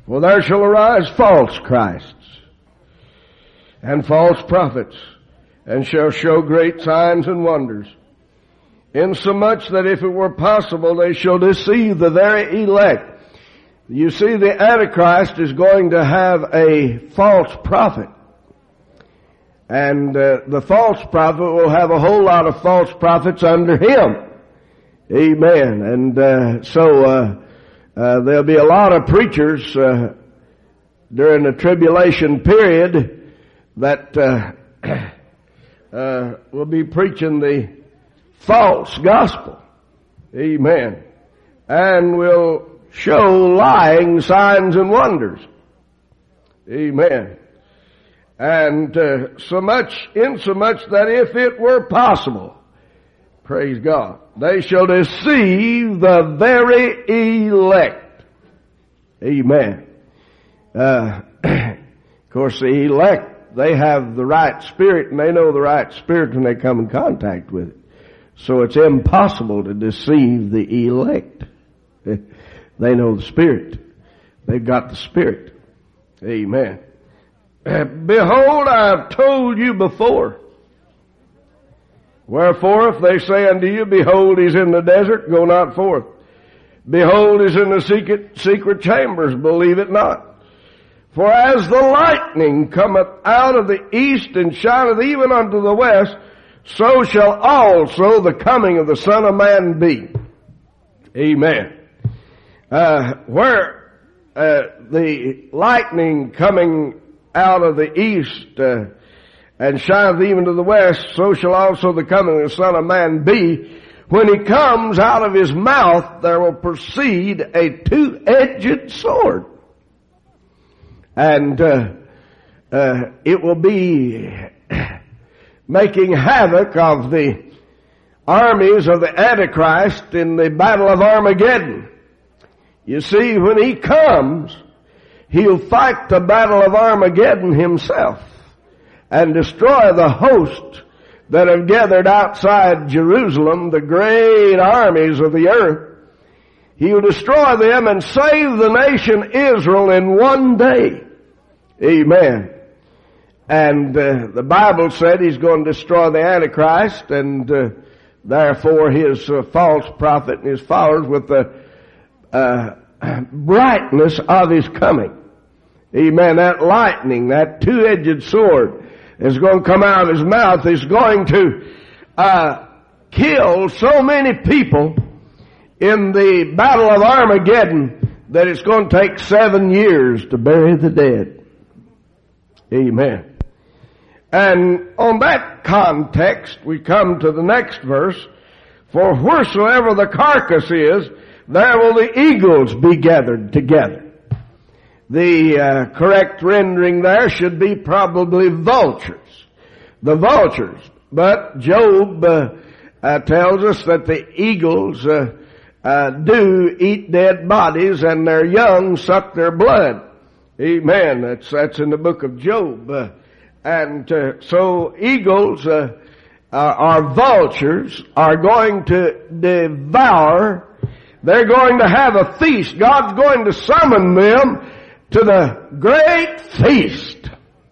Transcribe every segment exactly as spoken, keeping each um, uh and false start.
For there shall arise false Christs and false prophets, and shall show great signs and wonders, insomuch that if it were possible they shall deceive the very elect. You see, the Antichrist is going to have a false prophet. And uh, the false prophet will have a whole lot of false prophets under him. Amen. And uh, so uh, uh, there'll be a lot of preachers uh, during the tribulation period that uh, uh, will be preaching the false gospel. Amen. And will show lying signs and wonders. Amen. And uh, so much, insomuch that if it were possible, praise God, they shall deceive the very elect. Amen. Uh, of course, the elect, they have the right spirit, and they know the right spirit when they come in contact with it. So it's impossible to deceive the elect. They know the Spirit. They've got the Spirit. Amen. Behold, I have told you before. Wherefore, if they say unto you, behold, he's in the desert, go not forth. Behold, he's in the secret, secret chambers, believe it not. For as the lightning cometh out of the east and shineth even unto the west, so shall also the coming of the Son of Man be. Amen. Uh, where uh, the lightning coming out of the east uh, and shineth even to the west, so shall also the coming of the Son of Man be. When he comes, out of his mouth there will proceed a two-edged sword. And uh, uh, it will be making havoc of the armies of the Antichrist in the battle of Armageddon. You see, when he comes, he'll fight the battle of Armageddon himself and destroy the host that have gathered outside Jerusalem, the great armies of the earth. He'll destroy them and save the nation Israel in one day. Amen. And uh, the Bible said he's going to destroy the Antichrist and uh, therefore his uh, false prophet and his followers with the uh, brightness of his coming. Amen. That lightning, that two-edged sword is going to come out of his mouth, is going to uh, kill so many people in the battle of Armageddon that it's going to take seven years to bury the dead. Amen. And on that context, we come to the next verse. For wheresoever the carcass is, there will the eagles be gathered together. The uh, correct rendering there should be probably vultures. The vultures. But Job uh, uh, tells us that the eagles uh, uh, do eat dead bodies and their young suck their blood. Amen. That's, that's in the book of Job. Uh, and uh, so eagles uh, are, are vultures, are going to devour. They're going to have a feast. God's going to summon them to the great feast.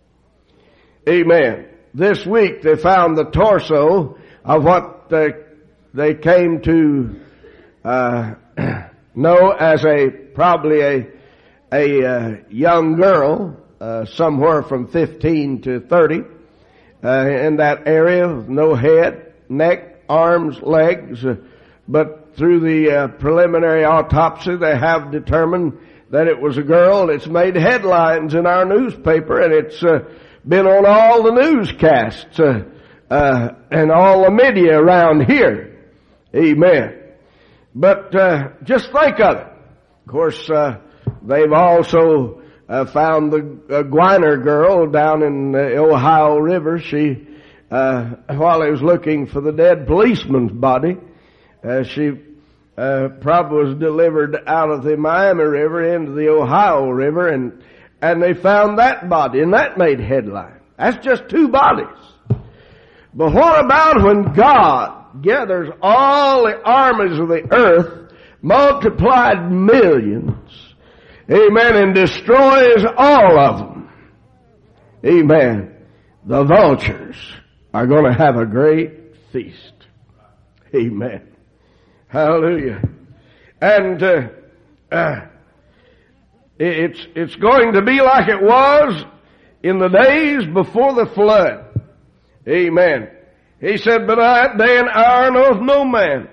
Amen. This week they found the torso of what they, they came to uh, know as a probably a a uh, young girl, uh, somewhere from fifteen to thirty, uh, in that area, with no head, neck, arms, legs, uh, but through the uh, preliminary autopsy they have determined that it was a girl. It's made headlines in our newspaper, and it's uh, been on all the newscasts uh, uh, and all the media around here. Amen. But uh, just think of it. Of course, uh, they've also uh, found the uh, Gwiner girl down in the Ohio River. She, uh, while they was looking for the dead policeman's body, uh, she uh, probably was delivered out of the Miami River into the Ohio River, and and they found that body, and that made headline. That's just two bodies. But what about when God gathers all the armies of the earth, multiplied millions, Amen. And destroys all of them. Amen. The vultures are going to have a great feast. Amen. Hallelujah. And uh, uh, it's it's going to be like it was in the days before the flood. Amen. He said, but that day and hour knoweth no man,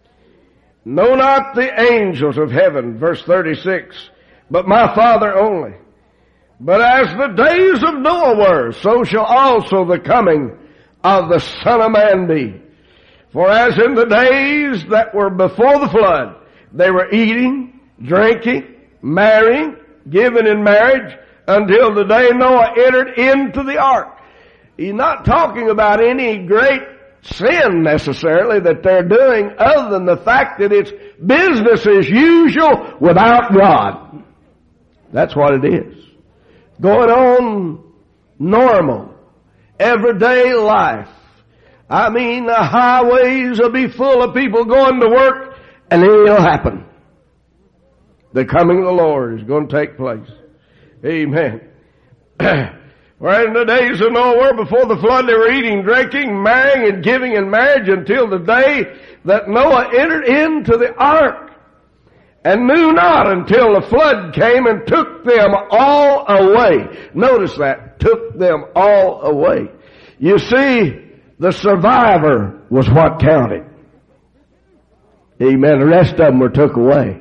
no not the angels of heaven, verse thirty-six, but my Father only. But as the days of Noah were, so shall also the coming of the Son of Man be. For as in the days that were before the flood, they were eating, drinking, marrying, giving in marriage, until the day Noah entered into the ark. He's not talking about any great sin necessarily that they're doing, other than the fact that it's business as usual without God. That's what it is. Going on normal, everyday life. I mean, the highways will be full of people going to work, and it'll happen. The coming of the Lord is going to take place. Amen. Where in the days of Noah before the flood, they were eating, drinking, marrying, and giving in marriage until the day that Noah entered into the ark, and knew not until the flood came and took them all away. Notice that, took them all away. You see, the survivor was what counted. Amen. The rest of them were took away.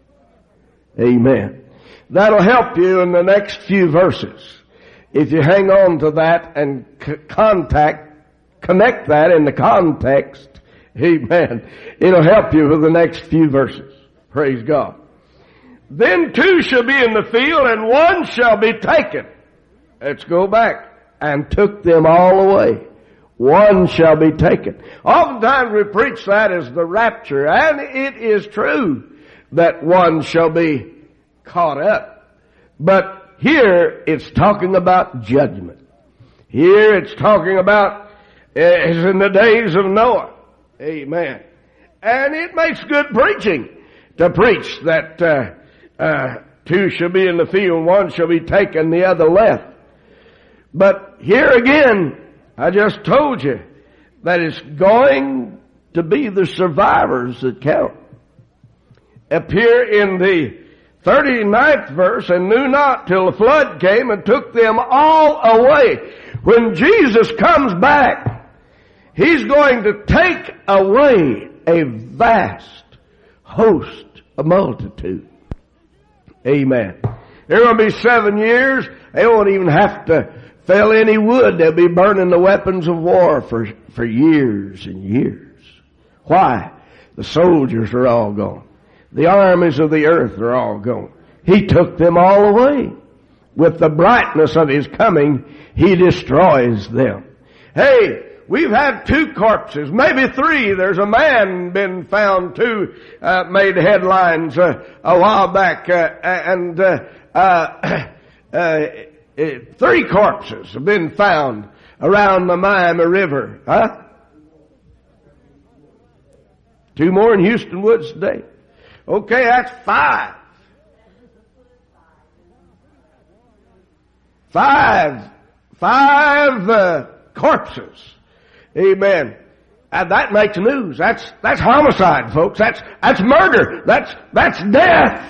Amen. That'll help you in the next few verses. If you hang on to that and c- contact, connect that in the context, amen, it'll help you with the next few verses. Praise God. Then two shall be in the field, and one shall be taken. Let's go back. And took them all away. One shall be taken. Oftentimes we preach that as the rapture, and it is true that one shall be caught up. But here it's talking about judgment. Here it's talking about, as in the days of Noah. Amen. And it makes good preaching to preach that uh, uh, two shall be in the field, one shall be taken, the other left. But here again, I just told you that it's going to be the survivors that count. Up here in the thirty-ninth verse, and knew not till the flood came and took them all away. When Jesus comes back, He's going to take away a vast host, a multitude. Amen. There will be seven years. They won't even have to fell any wood. They'll be burning the weapons of war for, for years and years. Why? The soldiers are all gone. The armies of the earth are all gone. He took them all away. With the brightness of His coming, He destroys them. Hey, we've had two corpses, maybe three. There's a man been found, two, uh, made headlines uh, a while back, uh, and uh, uh, uh, three corpses have been found around the Miami River. Huh? Two more in Houston Woods today. Okay, that's five. Five. Five uh, corpses. Amen. And that makes news. That's that's homicide, folks. That's that's murder. That's that's death.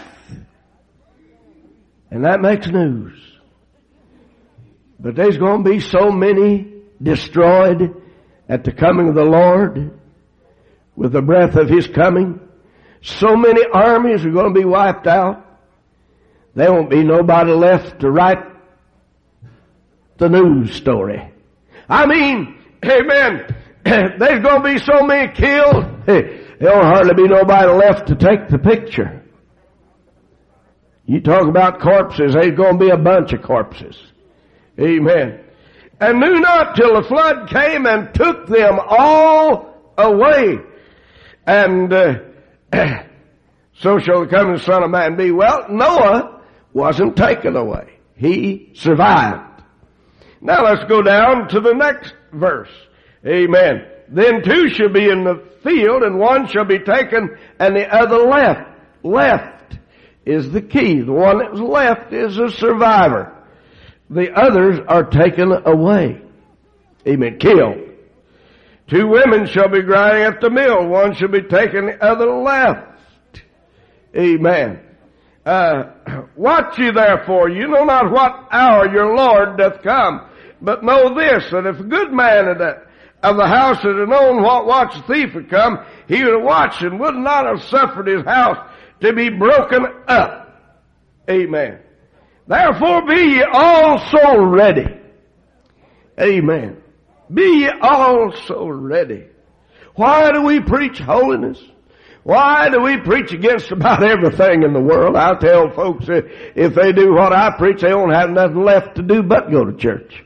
And that makes news. But there's going to be so many destroyed at the coming of the Lord with the breath of His coming. So many armies are going to be wiped out. There won't be nobody left to write the news story. I mean, amen, there's going to be so many killed, there won't hardly be nobody left to take the picture. You talk about corpses, there's going to be a bunch of corpses. Amen. And knew not till the flood came and took them all away. And uh, so shall the coming Son of Man be. Well, Noah wasn't taken away. He survived. Now let's go down to the next verse. Amen. Then two shall be in the field, and one shall be taken, and the other left. Left. is the key. The one that's left is a survivor. The others are taken away. Amen. Killed. Two women shall be grinding at the mill. One shall be taken, the other left. Amen. Uh, watch ye therefore. You know not what hour your Lord doth come. But know this, that if a good man of the, of the house had known what watch the thief would come, he would have watched and would not have suffered his house to be broken up. Amen. Therefore be ye also ready. Amen. Be ye also ready. Why do we preach holiness? Why do we preach against about everything in the world? I tell folks that if they do what I preach, they won't have nothing left to do but go to church.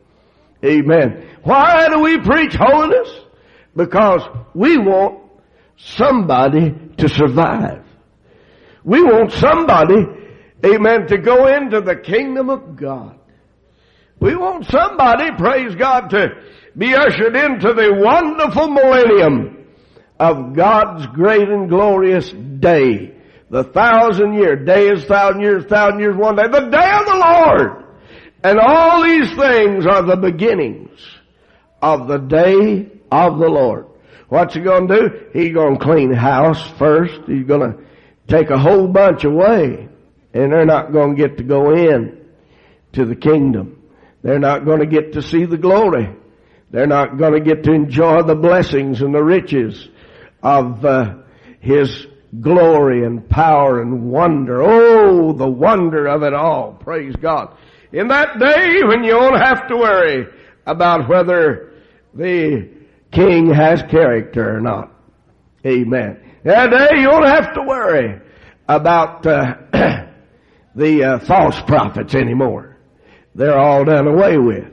Amen. Why do we preach holiness? Because we want somebody to survive. We want somebody, amen, to go into the kingdom of God. We want somebody, praise God, to be ushered into the wonderful millennium of God's great and glorious day. The thousand year, day is thousand years, thousand years one day. The day of the Lord. And all these things are the beginnings of the day of the Lord. What's he going to do? He's going to clean house first. He's going to take a whole bunch away. And they're not going to get to go in to the kingdom. They're not going to get to see the glory. They're not going to get to enjoy the blessings and the riches of uh, His glory and power and wonder. Oh, the wonder of it all. Praise God. In that day when you won't have to worry about whether the king has character or not. Amen. That day you won't have to worry about uh, the uh, false prophets anymore. They're all done away with.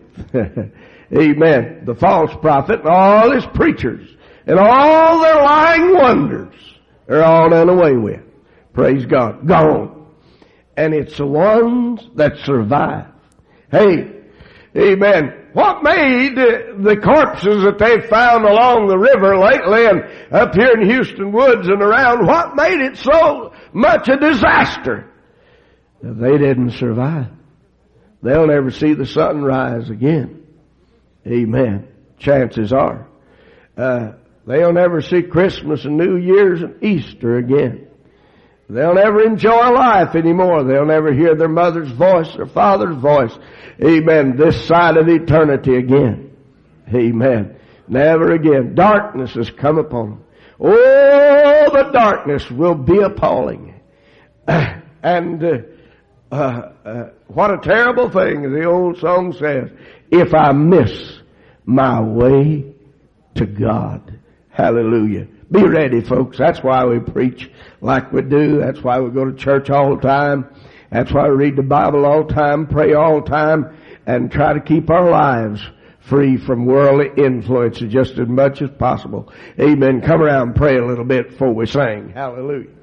Amen. The false prophet and all his preachers and all their lying wonders are all done away with. Praise God. Gone. And it's the ones that survive. Hey, amen. What made the corpses that they found along the river lately and up here in Houston Woods and around, what made it so much a disaster? They didn't survive. They'll never see the sun rise again. Amen. Chances are. Uh, they'll never see Christmas and New Year's and Easter again. They'll never enjoy life anymore. They'll never hear their mother's voice or father's voice. Amen. This side of eternity again. Amen. Never again. Darkness has come upon them. Oh, the darkness will be appalling. And uh, uh, uh, what a terrible thing, as the old song says, if I miss my way to God. Hallelujah. Be ready, folks. That's why we preach like we do. That's why we go to church all the time. That's why we read the Bible all the time, pray all the time, and try to keep our lives free from worldly influences just as much as possible. Amen. Come around and pray a little bit before we sing. Hallelujah.